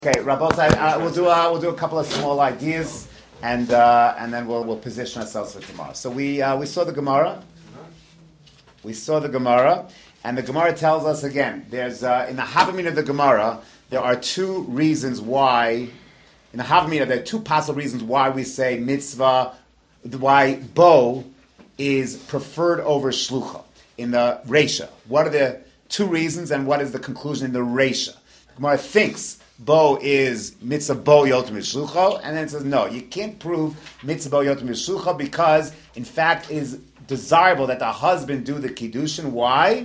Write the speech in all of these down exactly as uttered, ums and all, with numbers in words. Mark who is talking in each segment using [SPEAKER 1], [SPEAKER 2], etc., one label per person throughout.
[SPEAKER 1] Okay, Rabotai, uh, we'll do uh, we'll do a couple of small ideas, and uh, and then we'll we'll position ourselves for tomorrow. So we uh, we saw the Gemara. We saw the Gemara, and the Gemara tells us again. There's uh, in the Havamina of the Gemara, there are two reasons why. In the Havamina, there are two possible reasons why we say mitzvah, why bo is preferred over shlucha in the Reisha. What are the two reasons, and what is the conclusion in the Reisha? The Gemara thinks bo is mitzvah bo yotem mishlucha, and then it says no, you can't prove mitzvah bo yotem mishlucha because, in fact, it is desirable that the husband do the kiddushin. Why?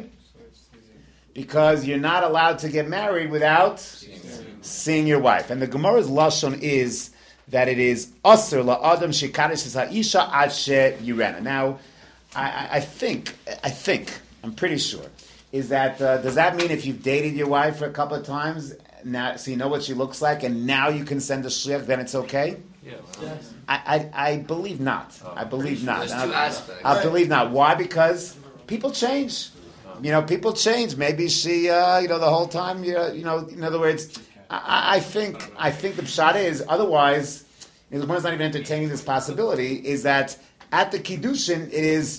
[SPEAKER 1] Because you're not allowed to get married without seeing your wife. And the Gemara's lashon is that it is aser la'adam shekadosh ha'isha ad she yirena. Now, I, I think, I think, I'm pretty sure, is that uh, does that mean if you've dated your wife for a couple of times? Now, so you know what she looks like, and now you can send a shliach, then it's okay?
[SPEAKER 2] Yeah, well,
[SPEAKER 1] yes. I, I, I believe not. Oh, I believe
[SPEAKER 2] sure.
[SPEAKER 1] not.
[SPEAKER 2] There's two
[SPEAKER 1] I,
[SPEAKER 2] aspects.
[SPEAKER 1] I believe not. Why? Because people change. You know, people change. Maybe she, uh, you know, the whole time, you know, you know in other words, I, I think I think the pshat is, otherwise, you know, one's not even entertaining this possibility, is that at the kiddushin, it is,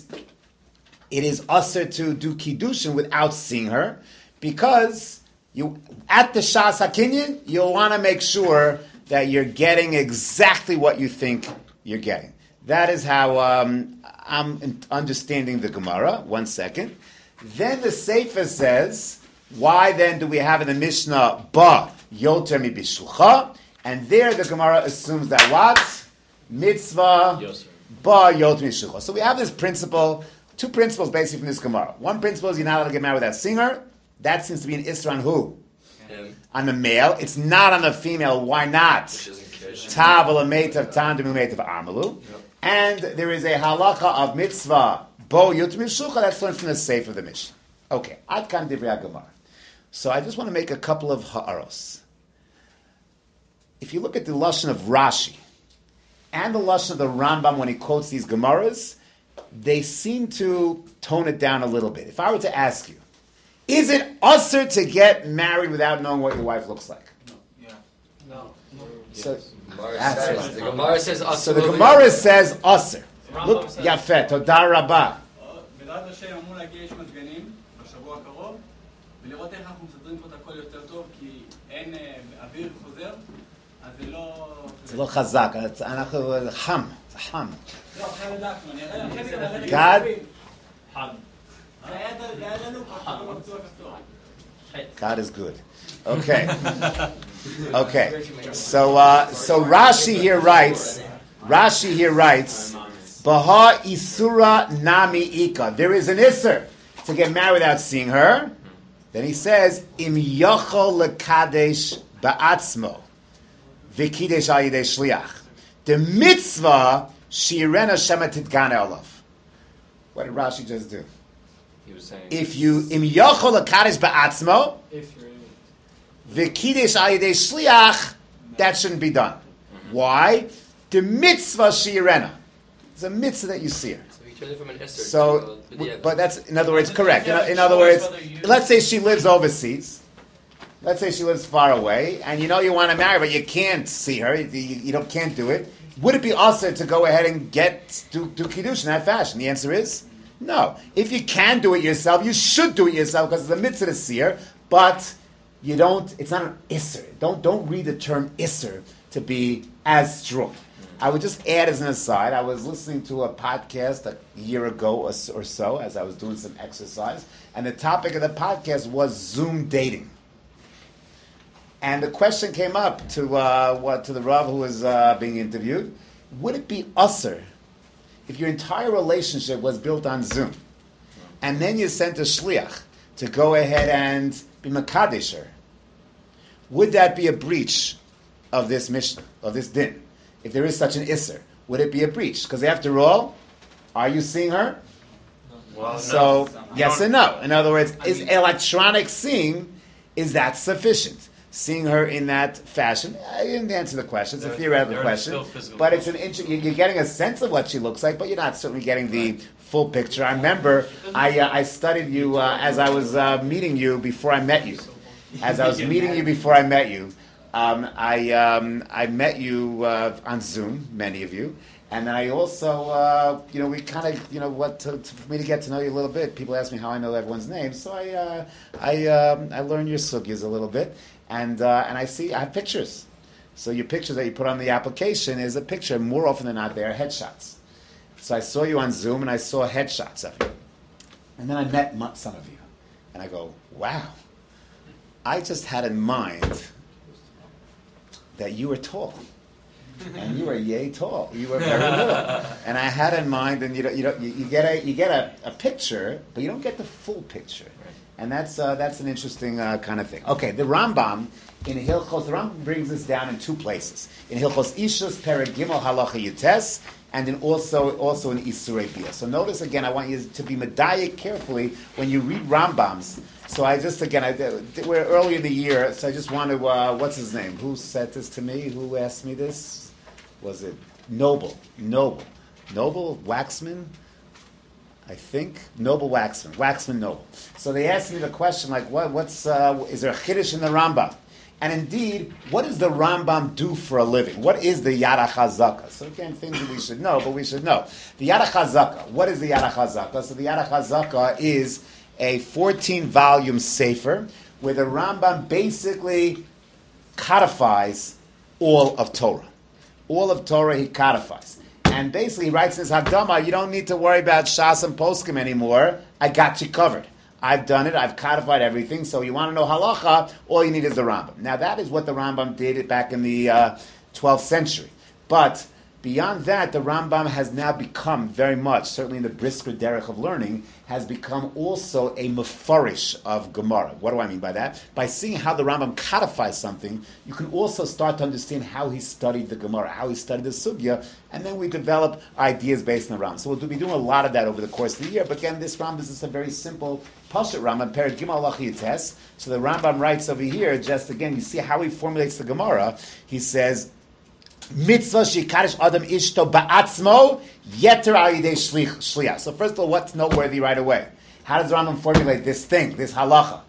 [SPEAKER 1] it is usher to do kiddushin without seeing her, because you, at the Shas HaKinyan, you'll want to make sure that you're getting exactly what you think you're getting. That is how um, I'm understanding the Gemara. One second. Then the Sefer says, why then do we have in the Mishnah, ba yoter mi bishlucha? And there the Gemara assumes that what? Mitzvah, ba yoter mi bishlucha. So we have this principle, two principles basically from this Gemara. One principle is you're not allowed to get married without seeing her. That seems to be an Isra on who? Him. On the male. It's not on the female. Why not? Tav of tam of amalu. And there is a halacha of mitzvah bo yutim shucha that's learned from the Sefer of the Mishnah. Okay, ad kan divrei Gemara. So I just want to make a couple of ha'aros. If you look at the lashon of Rashi and the lashon of the Rambam when he quotes these Gemaras, they seem to tone it down a little bit. If I were to ask you, is it usher to get married without knowing what your wife looks like?
[SPEAKER 3] No. Yeah. No. no.
[SPEAKER 1] So,
[SPEAKER 2] that's says, the Gemara says usher.
[SPEAKER 1] So the Gemara says usher. Look, yafet, todah rabah.
[SPEAKER 3] בעזרת השם אמור להגיע איש מזגנים בשבוע הקרוב ולראות איך אנחנו מסדרים פה את הכל יותר טוב כי אין אוויר חוזר אז זה לא...
[SPEAKER 1] זה לא חזק, אנחנו חם, זה חם.
[SPEAKER 3] לא, אחרי לדקנו, אני אראה...
[SPEAKER 1] God?
[SPEAKER 3] חם.
[SPEAKER 1] God is good. Okay. Okay. So, uh, so Rashi here writes, Rashi here writes, Baha Isura Nami Ika. There is an Isser to get married without seeing her. Then he says, Im Yochol Lekadesh Ba'atzmo V'kidesh Al Yidei Shliach. The mitzvah Shirena Shema Tidgane Olav. What did Rashi just do?
[SPEAKER 2] He was saying,
[SPEAKER 1] if you Im Yochol Lekadesh Ba'atzmo V'kidesh Al Yidei Shliach, that shouldn't be done. Mm-hmm. Why? The mitzvah Shirena. It's a mitzvah that you see her.
[SPEAKER 2] So, you turn it from an Esther
[SPEAKER 1] so
[SPEAKER 2] to, uh,
[SPEAKER 1] but that's, in other words, correct. In, in other words, let's say she lives overseas. Let's say she lives far away, and you know you want to marry, but you can't see her. You, you, you don't, can't do it. Would it be also to go ahead and get do, do kiddush in that fashion? The answer is no. If you can do it yourself, you should do it yourself because it's a mitzvah to see her. But you don't. It's not an isser. Don't don't read the term isser to be as strong. I would just add as an aside, I was listening to a podcast a year ago or so as I was doing some exercise, and the topic of the podcast was Zoom dating. And the question came up to uh, what to the Rav who was uh, being interviewed, would it be usher if your entire relationship was built on Zoom, and then you sent a shliach to go ahead and be makadesh her? Would that be a breach of this Mishnah, of this din? If there is such an isser, would it be a breach? Because after all, are you seeing her?
[SPEAKER 2] Well,
[SPEAKER 1] so,
[SPEAKER 2] no.
[SPEAKER 1] yes and no. In other words, I is mean, electronic seeing, is that sufficient? Seeing her in that fashion? I didn't answer the question. It's a theoretical question. But it's an int- you're getting a sense of what she looks like, but you're not certainly getting the full picture. I remember I, uh, I studied you uh, as I was uh, meeting you before I met you. As I was meeting you before I met you. Um, I um, I met you uh, on Zoom, many of you, and then I also, uh, you know, we kind of, you know, what to, to, for me to get to know you a little bit. People ask me how I know everyone's name, so I uh, I um, I learned your sugyas a little bit, and uh, and I see I have pictures. So your picture that you put on the application is a picture. More often than not, they are headshots. So I saw you on Zoom, and I saw headshots of you, and then I met some of you, and I go, wow. I just had in mind that you were tall, and you were yay tall. You were very little, and I had in mind, and you know, you know, you, you get a you get a, a picture, but you don't get the full picture, and that's uh, that's an interesting uh, kind of thing. Okay, the Rambam in Hilchos, the Rambam brings this down in two places. In Hilchos Ishus Perek Gimel Halacha Yutes, and then also also in Isurei Bia. So notice again, I want you to be medayik carefully when you read Rambams. So I just, again, I, we're early in the year, so I just want to, uh, what's his name? Who said this to me? Who asked me this? Was it Noble? Noble. Noble? Waxman? I think. Noble Waxman. Waxman Noble. So they asked me the question, like, what, what's, uh, is there a chiddush in the Rambam? And indeed, what does the Rambam do for a living? What is the Yad HaChazaka? So again, things that we should know, but we should know. The Yad HaChazaka. What is the Yad HaChazaka? So the Yad HaChazaka is a fourteen-volume sefer where the Rambam basically codifies all of Torah. All of Torah he codifies. And basically he writes in his Hakdama, you don't need to worry about Shas and Poskim anymore. I got you covered. I've done it. I've codified everything. So you want to know halacha, all you need is the Rambam. Now that is what the Rambam did back in the uh, twelfth century. But beyond that, the Rambam has now become very much, certainly in the brisker derech of learning, has become also a mefarish of Gemara. What do I mean by that? By seeing how the Rambam codifies something, you can also start to understand how he studied the Gemara, how he studied the Sugya, and then we develop ideas based on the Rambam. So we'll be doing a lot of that over the course of the year, but again, this Rambam is just a very simple Pashat Rambam, Perek Gimel Halacha Yites. So the Rambam writes over here, just again, you see how he formulates the Gemara. He says, Mitzvah shikarish adam ishto ba'atzmo yeter al yidei shliach. So first of all, what's noteworthy right away? How does Rambam formulate this thing, this halacha?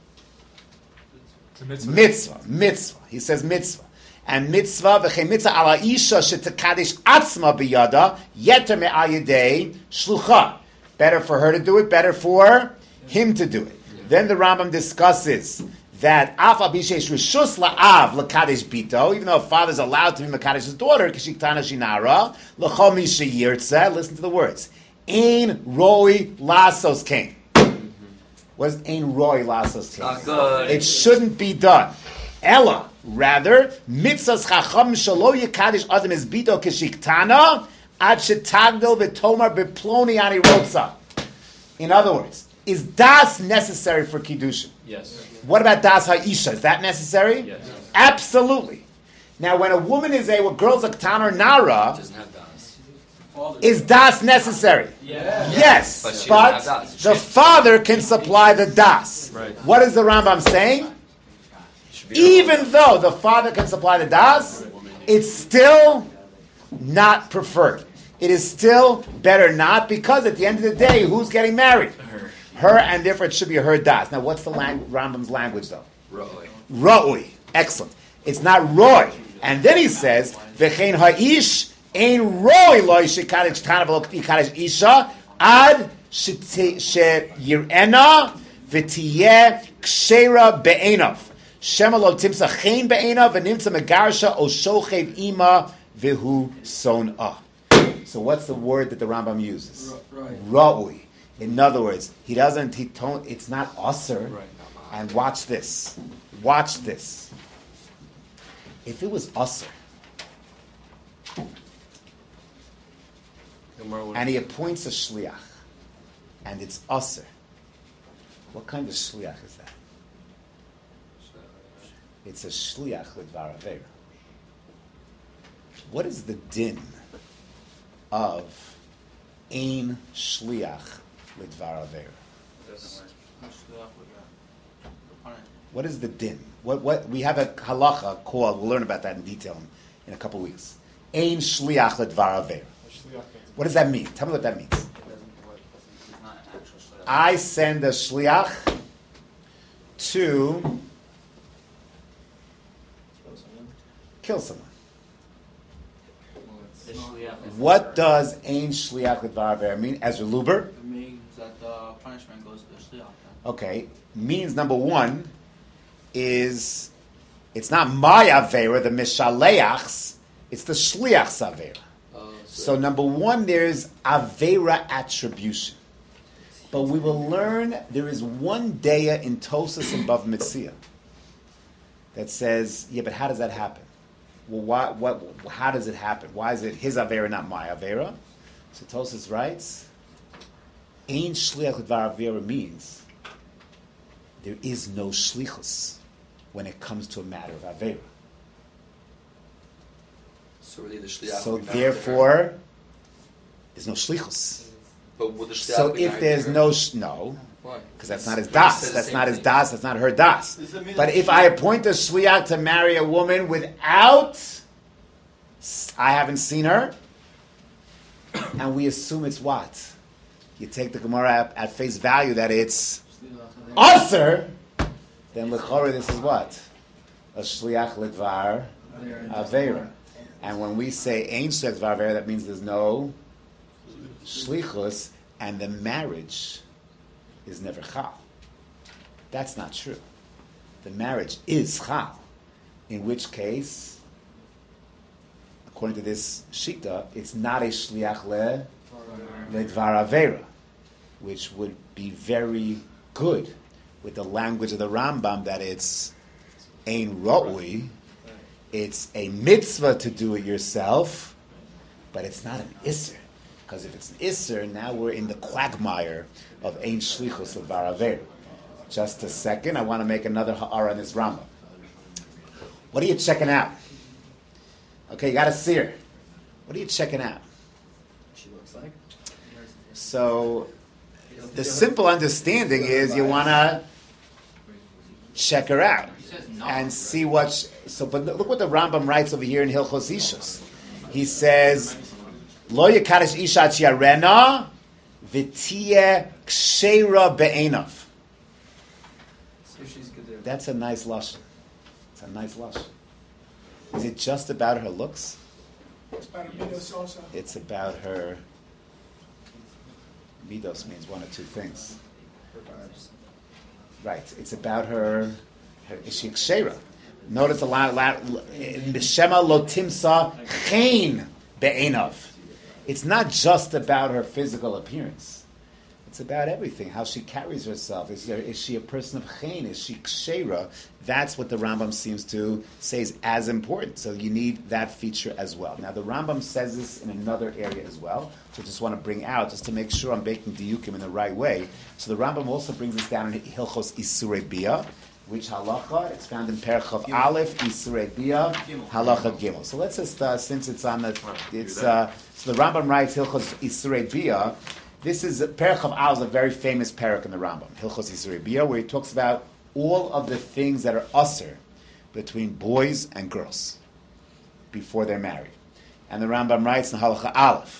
[SPEAKER 4] Mitzvah.
[SPEAKER 1] mitzvah, mitzvah. He says mitzvah, and mitzvah v'chei mitzvah ala isha shetekadish atzma biyada yeter me al yidei shlucha. Better for her to do it. Better for him to do it. Yeah. Then the Rambam discusses that af abishesh rishus la'av lakadesh bito, even though a father is allowed to be makadesh's daughter, kishiktana shinara l'chol mi sheyirtze. Listen to the words. Ein roi lasos kain. What is ein roi lasos kain? It shouldn't be done. Ella, rather, mitzvahs chacham shalo yikadesh adam is bito kishiktana ad shetagdil v'tomar beploni ani rotza. In other words, is das necessary for kiddushin?
[SPEAKER 2] Yes.
[SPEAKER 1] What about das ha'isha? Is that necessary?
[SPEAKER 2] Yes.
[SPEAKER 1] Absolutely. Now, when a woman is a, what girls like Tan or Nara,
[SPEAKER 2] Doesn't have das.
[SPEAKER 1] is das necessary?
[SPEAKER 3] Yeah.
[SPEAKER 1] Yes,
[SPEAKER 2] But she
[SPEAKER 1] but
[SPEAKER 2] doesn't have das.
[SPEAKER 1] the father can supply the das.
[SPEAKER 4] Right.
[SPEAKER 1] What is the Rambam saying?
[SPEAKER 2] Should be
[SPEAKER 1] Even though the father can supply the das, it's still not preferred. It is still better not, because at the end of the day, who's getting married?
[SPEAKER 2] her.
[SPEAKER 1] Her, and therefore it should be her das. Now, what's the lang- Rambam's language, though?
[SPEAKER 2] Roy.
[SPEAKER 1] Ra'ui. Excellent. It's not roy. And then he says, V'chein ha'ish ein roy lo yishikadesh tana v'lo yikadesh isha ad she'yir'ena v'tiyeh kshera be'enav. Shema lo timsa chen be'enav v'nimtza megarsha o shochev ima v'hu son'ah. So what's the word that the Rambam uses? Ra'ui. In other words, he doesn't, he don't, it's not usher.
[SPEAKER 4] Right.
[SPEAKER 1] And watch this. Watch this. If it was usher, and he appoints a shliach, and it's usher, what kind of shliach is that? It's a shliach l'dvar avera. What is the din of ein shliach l'dvar avera? What is the din? What what we have a halacha called. We'll learn about that in detail in, in a couple of weeks. Ein shliach l'dvar avera. What does that mean? Tell me what that means. I send a shliach to kill someone.
[SPEAKER 2] The shliach is
[SPEAKER 1] What
[SPEAKER 2] the-
[SPEAKER 1] does Ein Shliach L'Dvar Avera mean? Ezra Luber?
[SPEAKER 4] It means that the punishment goes to the shliach.
[SPEAKER 1] Okay. Means number one is it's not my Avera, the Mishaleachs, it's the Shliach's Avera.
[SPEAKER 4] Uh,
[SPEAKER 1] So number one, there's Avera attribution. But we will learn there is one daya in Tosas and Bav Mitzia that says, yeah, but how does that happen? Well, why, what, how does it happen? Why is it his Avera, not my Avera? So Tosas writes, Ein Shliach L'Dvar Avera means there is no Shlichus when it comes to a matter of Avera.
[SPEAKER 5] So really the shliach
[SPEAKER 1] So
[SPEAKER 5] would be married to her.
[SPEAKER 1] therefore, there's no Shlichus.
[SPEAKER 5] But would the shliach
[SPEAKER 1] So
[SPEAKER 5] be
[SPEAKER 1] if
[SPEAKER 5] married
[SPEAKER 1] there's
[SPEAKER 5] to her?
[SPEAKER 1] no, sh- no,
[SPEAKER 5] Why?
[SPEAKER 1] because that's not his
[SPEAKER 5] We
[SPEAKER 1] das.
[SPEAKER 5] said the
[SPEAKER 1] That's
[SPEAKER 5] same
[SPEAKER 1] not his
[SPEAKER 5] thing.
[SPEAKER 1] das. That's not her das.
[SPEAKER 3] Does it mean
[SPEAKER 1] But
[SPEAKER 3] that
[SPEAKER 1] if
[SPEAKER 3] she-
[SPEAKER 1] I appoint a shliach to marry a woman without, I haven't seen her, and we assume it's what? You take the Gemara at, at face value that it's usher, then l'chora this is what? A shliach l'dvar avera. And when we say ein shliach l'dvar avera, that means there's no shlichus, and the marriage is never chal. That's not true. The marriage is chal, in which case, according to this shita, it's not a shliach le ledvar avera, which would be very good with the language of the Rambam that it's ein ra'ui, it's a mitzvah to do it yourself, but it's not an isser. Because if it's an isser, now we're in the quagmire of ein shlichus ledvar avera. Just a second, I want to make another ha'ara on this Rambam. What are you checking out? Okay, you got a seer. What are you checking out?
[SPEAKER 2] She looks like.
[SPEAKER 1] So, the simple understanding is you want to check her out and see what. She, so, but look what the Rambam writes over here in Hilchos Ishus. He says, "Lo yekadesh isha chiarena v'tiyeh ksheira be'enav."
[SPEAKER 2] So she's good there.
[SPEAKER 1] That's a nice lashon. It's a nice lashon. Is it just about her looks?
[SPEAKER 6] It's about a midos also.
[SPEAKER 1] It's about her. Midos means one or two things.
[SPEAKER 2] Her vibes.
[SPEAKER 1] Right. It's about her. her is she kshera? Notice the line. Shema lo timsa chen be'enav. It's not just about her physical appearance. It's about everything. How she carries herself. Is, there, is she a person of chen? Is she kshera? That's what the Rambam seems to say is as important. So you need that feature as well. Now the Rambam says this in another area as well, which I just want to bring out just to make sure I'm making diukim in the right way. So the Rambam also brings this down in Hilchos Isurei Bia, which halacha? It's found in Perchav Aleph Isurei Bia, halacha Gimel. So let's just uh, since it's on the it's uh, so the Rambam writes Hilchos Isurei Bia. This is Perchav Aleph, a very famous parak in the Rambam, Hilchos Isurei Bia, where he talks about all of the things that are usher between boys and girls before they're married. And the Rambam writes in Halacha Aleph,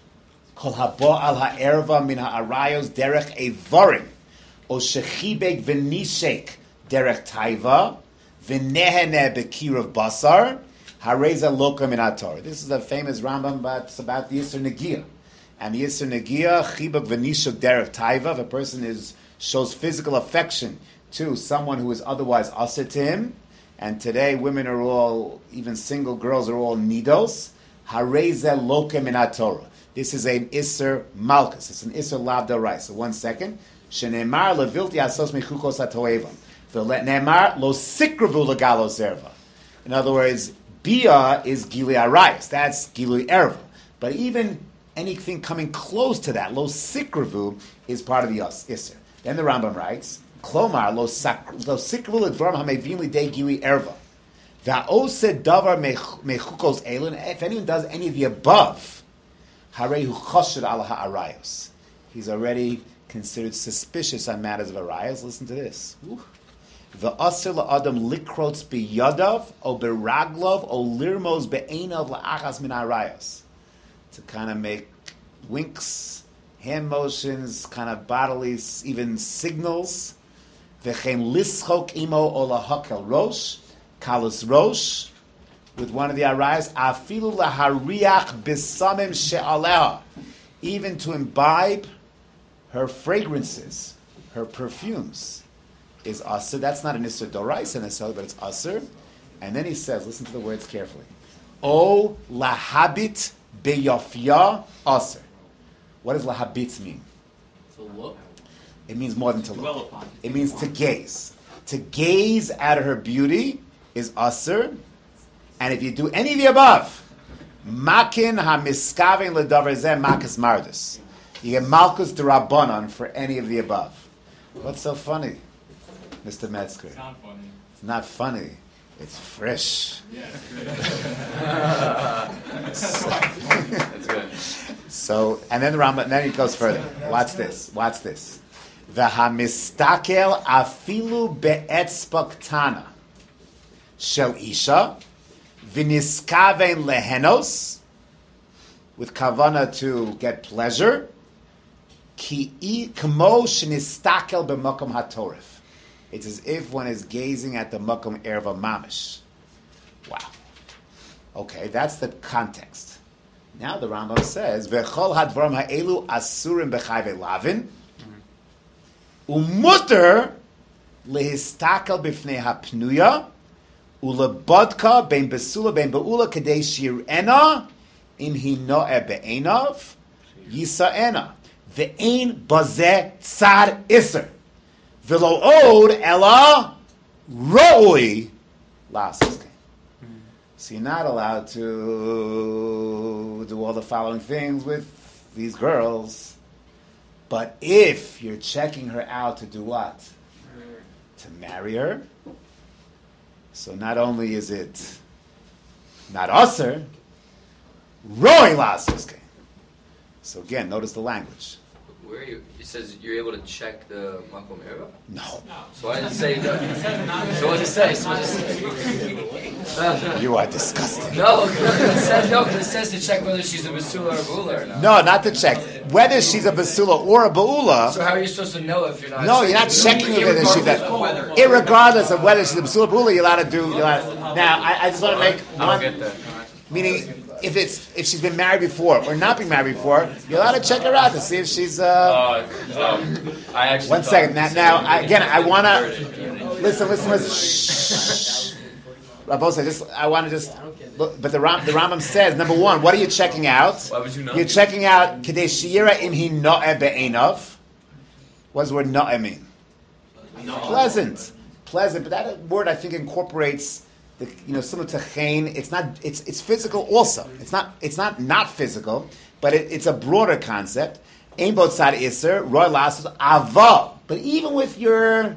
[SPEAKER 1] Kol habo al ha'erva min ha'arayos derech evarim, o shechibek v'nishek derech taiva, v'nehene bekirav basar, hareza loka min haTorah. This is a famous Rambam, but it's about the Yisur Negiah. And the Yisur Negiah, chibuk v'nishek derech taiva, if a person is shows physical affection to someone who is otherwise usher to him, and today women are all, even single girls are all nidos, hareze loke min haTorah. This is an Isser Malkus. It's an Isser Lav Dorai. So one second. Shenemar levilti asos mechukos hatoevam. Ne'emar lo sikravu legalo zerva. In other words, Bia is Gili Arayas. That's Gili Erva. But even anything coming close to that, lo sikravu, is part of the Isser. Then the Rambam writes, Klomar lo sikravu ledvarim hamevim lidei Gili Erva. Va'osed davar mechukos elin. If anyone does any of the above, Harehu chashud ala ha'arayos. He's already considered suspicious on matters of arayos. Listen to this. The asir la'adam likrots biyadav o beraglov o lirmos be'enav la'achas min arayos. To kind of make winks, hand motions, kind of bodily, even signals. V'chein lischok imo o lahakel rosh, kalus rosh, with one of the arayos, afilu lahariach bisamim she'aleha, even to imbibe her fragrances, her perfumes, is asur. That's not an isur doraisa necessarily, but it's asur. And then he says, listen to the words carefully. O lahabit beyofya asur. What does lahabit mean?
[SPEAKER 4] To look.
[SPEAKER 1] It means more than to
[SPEAKER 7] Dwell
[SPEAKER 1] look.
[SPEAKER 7] upon.
[SPEAKER 1] It means to gaze. To gaze at her beauty is asur. And if you do any of the above, makin hamiskaven ledavar zeh makas mardus. You get malchus d'Rabbanan for any of the above. What's so funny, Mister Metzger?
[SPEAKER 7] It's not funny.
[SPEAKER 1] It's not funny. It's fresh.
[SPEAKER 7] Yeah.
[SPEAKER 5] That's good.
[SPEAKER 1] So, and then the Rambam, then he goes further. Watch this. Watch this. V'hamistakel afilu be'etzba ktana shel isha v'niskaven lehenos, with kavana to get pleasure, ki kmo shenistakel b'makom hatorif. It's as if one is gazing at the makom erva mamish. Wow. Okay, that's the context. Now the Rambam says, "V'chol hadvarim ha'elu asurim b'chayve lavin, umuter lehistakel b'fnei hapnuya, ulebodka ben besula ben beula kadei shir'ena im hino'eh be'enav yisa'ena ve'ein bazeh tzad iser v'lo od ela ro'ui lasas." So you're not allowed to do all the following things with these girls. But if you're checking her out to do what? To marry her. So not only is it not usher, roi lasus. So again, notice the language.
[SPEAKER 5] Where are you? It says you're able to check the makom erva.
[SPEAKER 1] No.
[SPEAKER 5] So why does it say? No. So what does it say? So what does it say?
[SPEAKER 1] You are disgusting.
[SPEAKER 5] No, it says no. Because it says to check whether she's a basula or a bula or not.
[SPEAKER 1] No, not to check. Whether she's a basula or a baula.
[SPEAKER 5] So how are you supposed to know if you're not?
[SPEAKER 1] No, you're not checking whether she's a. Irregardless of whether she's a basula or bula, you're allowed to do. You're allowed to, now, I, I just want to make
[SPEAKER 5] I
[SPEAKER 1] one.
[SPEAKER 5] don't get that.
[SPEAKER 1] Meaning, if it's if she's been married before or not been married before, you're allowed to check her out to see if she's. Uh,
[SPEAKER 5] Uh, um, I actually.
[SPEAKER 1] one
[SPEAKER 5] thought-
[SPEAKER 1] second. Now, now I, again, I want to listen, listen, listen. Shh. Rabbosai, just I want to just look. But the Ram, the Rambam says, number one, what are you checking out?
[SPEAKER 5] Why would you know?
[SPEAKER 1] You're checking out Kedei Shira im hi no'eh be'enav. What does the word no'eh mean? Pleasant, pleasant. But that word I think incorporates. The, you know, similar to chen, it's not. It's it's physical also. It's not. It's not not physical, but it, it's a broader concept. Ein bo tzad iser roy lasos ava. But even with your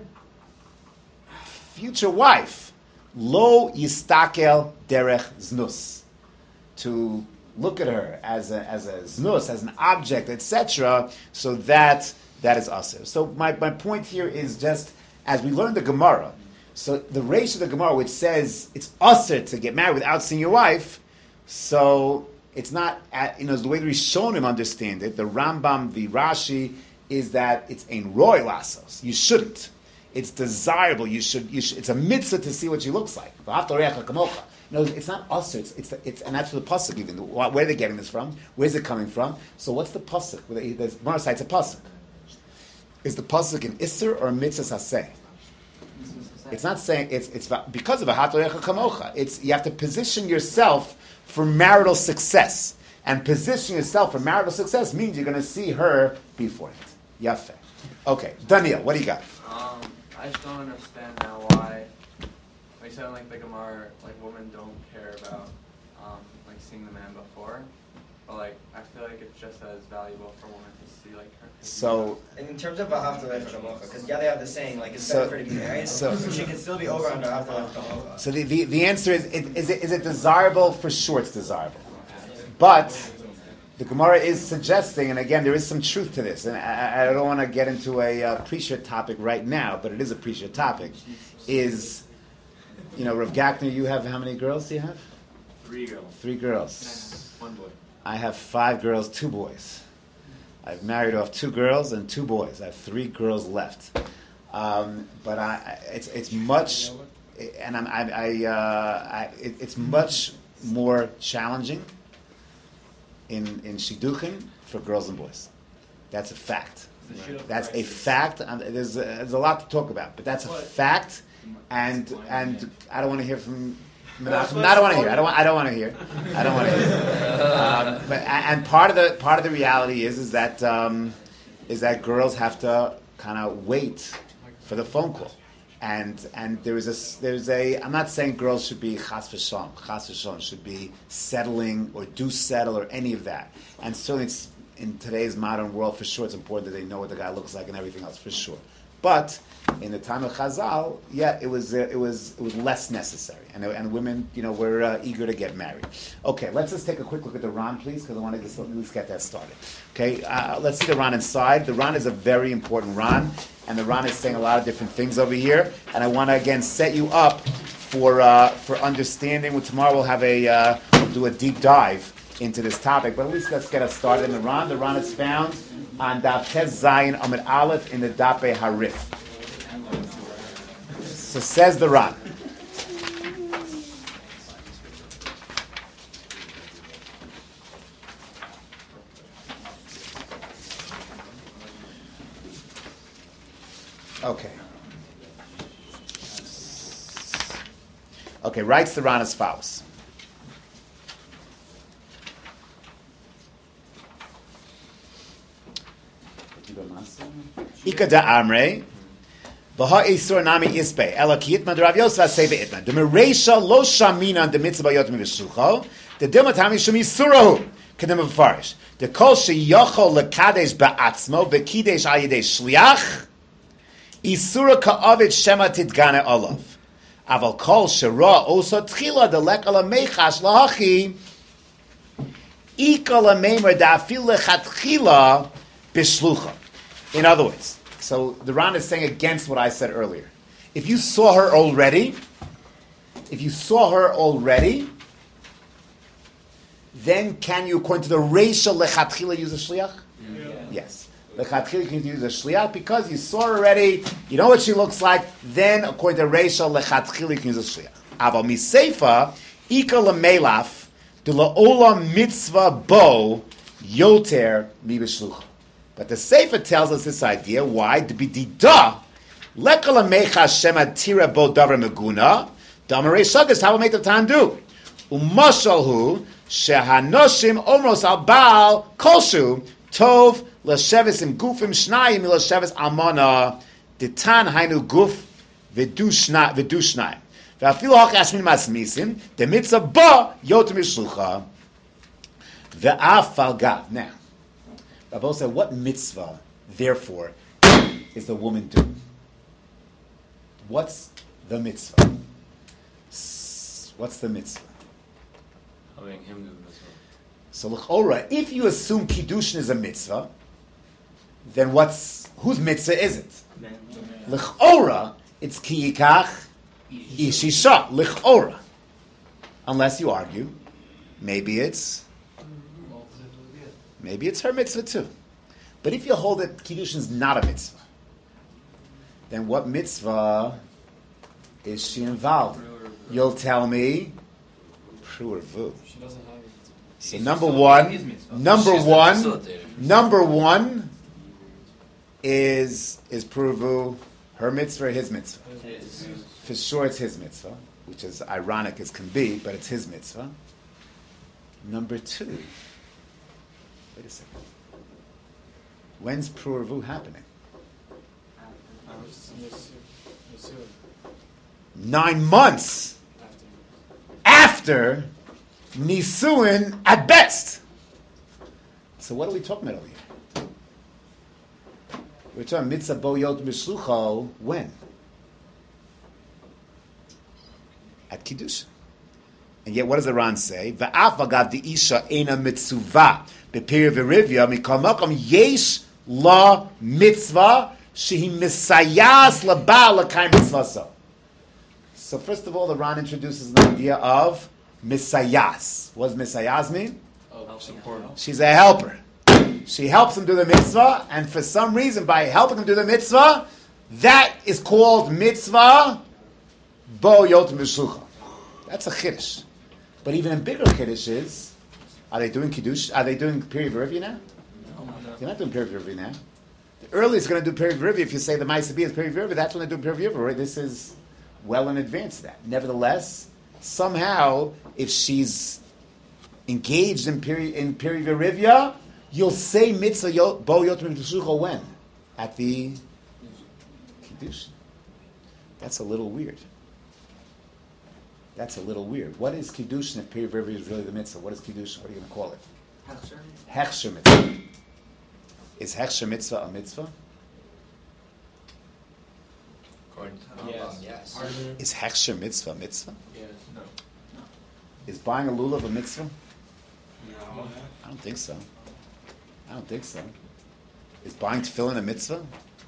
[SPEAKER 1] future wife, lo yistakel derech znus, to look at her as a as a znus, as an object, et cetera. So that that is aser. So my my point here is just as we learned the Gemara. So the reish of the Gemara, which says it's usher to get married without seeing your wife, so it's not, at, you know, the way the Rishonim understand it, the Rambam, the Rashi, is that it's ein roy lasos. You shouldn't. It's desirable. You should. You should. It's a mitzvah to see what she looks like. You know, it's not usher. It's, it's, it's and that's the pasuk even. Where are they getting this from? Where's it coming from? So what's the pasuk? The Gemara cites a pasuk. Is the pasuk an isser or a mitzvah saseh? It's not saying it's it's because of a hatorecha kamocha. It's you have to position yourself for marital success, and position yourself for marital success means you're going to see her before it. Yafe. Okay, Daniel, what do you got?
[SPEAKER 8] Um, I just don't understand now why, like you said, like the Gemara, like women don't care about um, like seeing the man before, but like I feel like it's just as valuable for women to see like her.
[SPEAKER 1] So,
[SPEAKER 2] In terms of V'ahavta Kamocha, because yeah, they have the saying like it's
[SPEAKER 1] So-
[SPEAKER 2] better for her to be married,
[SPEAKER 1] so-
[SPEAKER 2] so she can still be over under V'ahavta Kamocha.
[SPEAKER 1] so the, the, the answer is, it, is, it, is it desirable? For sure it's desirable. But the Gemara is suggesting, and again, there is some truth to this, and I, I don't want to get into a uh, pre-shirt topic right now, but it is a pre-shirt topic, is, you know, Rav Gackner, you have, how many girls do you have?
[SPEAKER 7] Three girls.
[SPEAKER 1] Three girls.
[SPEAKER 7] One boy.
[SPEAKER 1] I have five girls, two boys. I've married off two girls and two boys. I have three girls left. Um, but I, it's it's much and I'm, I, I, uh, I it, it's much more challenging in in shidduchim for girls and boys. That's a fact. That's a fact. And there's a, there's a lot to talk about, but that's a fact. And and I don't want to hear from. Menachem. I don't want to hear. I don't. Want, I don't want to hear. I don't want to hear. Um, but and part of the part of the reality is is that um, is that girls have to kind of wait for the phone call, and and there is a there's a. I'm not saying girls should be chas v'shalom. Chas v'shalom should be settling or do settle or any of that. And certainly it's, in today's modern world, for sure, it's important that they know what the guy looks like and everything else, for sure. But in the time of Chazal, yeah, it was uh, it was it was less necessary, and and women, you know, were uh, eager to get married. Okay, let's just take a quick look at the Ran, please, because I want to just at least get that started. Okay, uh, let's see the Ran inside. The Ran is a very important Ran, and the Ran is saying a lot of different things over here. And I want to again set you up for uh, for understanding. Well, tomorrow we'll have a uh, we'll do a deep dive into this topic, but at least let's get us started in the Ran. The Ran is found on Daf Tes Zayin Amud Aleph in the Dape Harif. So says the Ran. Okay. Okay, writes the Ran as follows. Ika da amre, v'ha isur nami ispe, ela ki itma d'Rav Yosef aseva itma. The mereisha lo shamina the mitzvah yot miveshucho, the dilma tami shum isurahu, kedem v'farish. The kol sheyochol lekadesh ba'atzmo, v'kidesh al yedei shliach, isura ka'avid shema tidgane olav. Aval kol shera osa tchila delek ala mechash lahachi, ika la meimer da'afil lechatchila bishlucha. In other words, so the Ran is saying against what I said earlier. If you saw her already, if you saw her already, then can you, according to the Reisha lechatchila, use a shliach? Yeah. Yes. Lechatchila you can use a shliach because you saw her already, you know what she looks like, then according to Reisha lechatchila you can use a shliach. Aval miseifa, ika lemelaf, de la'olam mitzvah bo, yoter mi b'shlucha. But the Sefer tells us this idea. Why? To be dida, lekala mecha shema tira bo davar meguna, damarei shagas how make the time do. Umashalhu shehanoshim omros al baal kolshu tov l'sheves im gufim shnayim l'sheves almana ditan hainu guf v'du shnayim. V'afilu hach ashmin masmisim the mitzvah ba yotem yishlucha v'af al gav. Now, Rabbi said, what mitzvah, therefore, is the woman doing? What's the mitzvah? What's the mitzvah?
[SPEAKER 5] Having him do the mitzvah.
[SPEAKER 1] So, l'chora, if you assume kiddushin is a mitzvah, then what's, whose mitzvah is it? L'chora, it's ki yikach ishisha, l'chora. Unless you argue, maybe it's Maybe it's her mitzvah too. But if you hold that kiddushin is not a mitzvah, then what mitzvah is she involved? You'll tell me, pru or vu. So number one, number one, number one is is pru or vu, her mitzvah or his mitzvah? For sure it's his mitzvah, which is ironic as can be, but it's his mitzvah. Number two, wait a second. When's pru or vu happening? Nine months after Nisuin at best. So what are we talking about over here? We're talking mitzvah bo yot mishlucho when? At Kiddush. And yet what does the Ran say? Va'af agav di isha ena mitzuvah bepir v'rivya mikol makom yesh la mitzvah shehi misayas labal l'kayim mitzvah. So first of all, the Ran introduces the idea of misayas. What does misayas mean?
[SPEAKER 4] Oh, support.
[SPEAKER 1] She's a helper. She helps him do the mitzvah, and for some reason, by helping him do the mitzvah, that is called mitzvah bo yotem b'shlucha. That's a chiddush. But even a bigger chiddush is, are they doing kiddush? Are they doing period v'rivya now? They're not doing period v'rivya now. The earliest going to do period v'rivya if you say the ma'aseh is period v'rivya. That's when they do period v'rivya. Right? This is well in advance of that. Nevertheless, somehow, if she's engaged in period in period v'rivya, you'll say mitzvah yo, bo yotem b'shlucha when? At the kiddush. That's a little weird. That's a little weird. What is kiddushin if period v'rivya is really the mitzvah? What is kiddushin? What are you going to call it?
[SPEAKER 4] Hechsher.
[SPEAKER 1] Hechsher mitzvah. Is hechsher mitzvah a mitzvah?
[SPEAKER 5] According to
[SPEAKER 2] Yes.
[SPEAKER 5] yes.
[SPEAKER 1] Is hechsher mitzvah a mitzvah?
[SPEAKER 4] Yes. No.
[SPEAKER 1] Is buying a lulav a mitzvah?
[SPEAKER 4] No.
[SPEAKER 1] I don't think so. I don't think so. Is buying tefillin a mitzvah?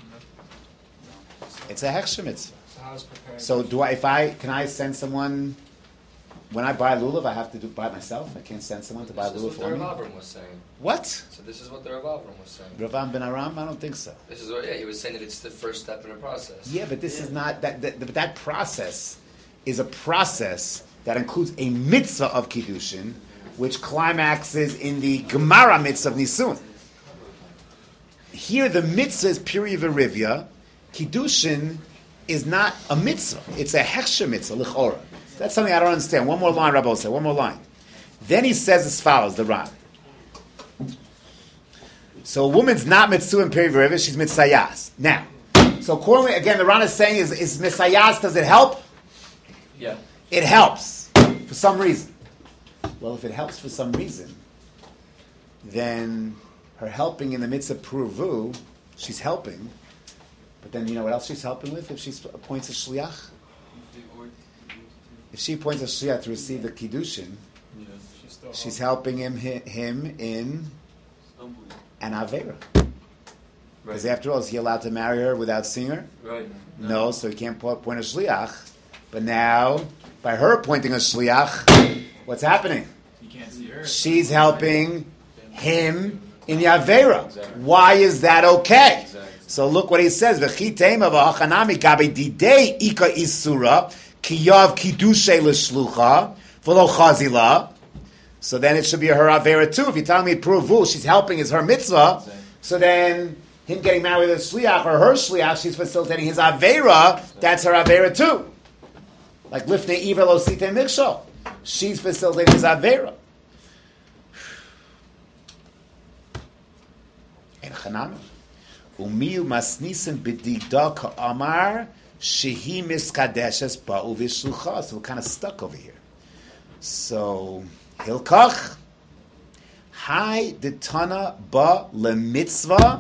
[SPEAKER 1] It's a hechsher mitzvah.
[SPEAKER 6] So how's prepared?
[SPEAKER 1] So do I? If I can I send someone when I buy lulav? I have to do buy it myself. I can't send someone to buy
[SPEAKER 5] This is
[SPEAKER 1] lulav
[SPEAKER 5] what the
[SPEAKER 1] for me.
[SPEAKER 5] Rav Avram was saying.
[SPEAKER 1] What?
[SPEAKER 5] So this is what the Rav Avram was saying.
[SPEAKER 1] Ravam ben Aram? I don't think so.
[SPEAKER 5] This is what, yeah, he was saying that it's the first step in the process.
[SPEAKER 1] Yeah, but this is not that, that. But that process is a process that includes a mitzvah of kiddushin, which climaxes in the Gemara mitzvah of Nisun. Here, the mitzvah is period v'rivya. Kiddushin is not a mitzvah; it's a hechsher mitzvah lichora. That's something I don't understand. One more line, Rabbi said. One more line. Then he says as follows: the Ran. So a woman's not mitzvah in period v'rivya; she's mitzayas. Now, so accordingly, again, the Ran is saying is is mitzayas. Does it help?
[SPEAKER 4] Yeah.
[SPEAKER 1] It helps for some reason. Well, if it helps for some reason, then her helping in the mitzvah pruvu, she's helping. But then you know what else she's helping with if she appoints a shliach? If she appoints a shliach to receive the kiddushin,
[SPEAKER 6] She's still
[SPEAKER 1] she's
[SPEAKER 6] home.
[SPEAKER 1] helping him him in an avera. Because
[SPEAKER 4] Right.
[SPEAKER 1] after all, is he allowed to marry her without seeing her?
[SPEAKER 4] Right.
[SPEAKER 1] No, so he can't po- appoint a shliach. But now, by her appointing a shliach, what's happening?
[SPEAKER 3] You can't see her.
[SPEAKER 1] She's helping him in the avera. Why is that okay? So look what he says. V'chitema v'achanami gabe didei ika isura kiyav kiddushay l'shlucha v'lo chazila. So then it should be her avera too. If you're telling me pruvu, she's helping is her mitzvah. So then him getting married with a shliach or her shliach, she's facilitating his avera. That's her avera too. Like lifnei iver lo site mikshol. She's facilitating his avera. And chanami. Umiyu masnisin b'dida ka'amar shehi miskadeshes ba'u v'shlucha. So we're kind of stuck over here. So hilkach hai detana ba lemitzvah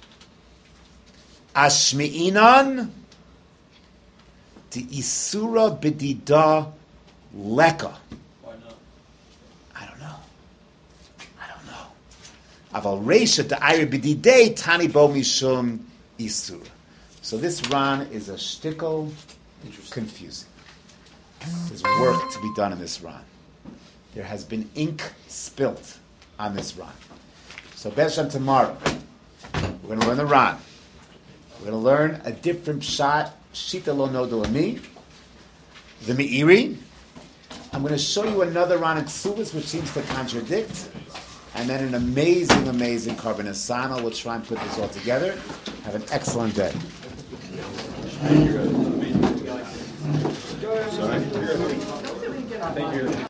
[SPEAKER 1] ashmi'inan the isura b'dida leka.
[SPEAKER 3] Why not?
[SPEAKER 1] I don't know. I don't know. Aval reisha da'ayir b'didei tani bo mishum isura. So this Ran is a shtickle confusing. There's work to be done in this Ran. There has been ink spilt on this Ran. So Beshan tomorrow, we're going to learn the Ran. We're going to learn a different shot, Shita lo nodo mi, the Meiri. I'm going to show you another Ran in Ksubas, which seems to contradict, and then an amazing, amazing Karban Asana. We'll try and put this all together. Have an excellent day. Sorry?